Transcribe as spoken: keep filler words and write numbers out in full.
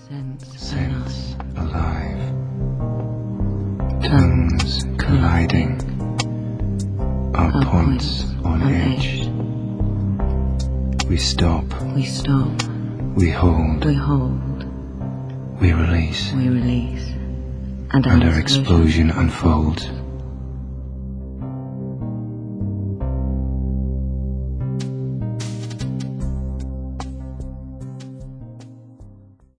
sense alive, tongues colliding, our points on edge. We stop, We stop, we hold, we hold, we release, we release, and and our our explosion unfolds.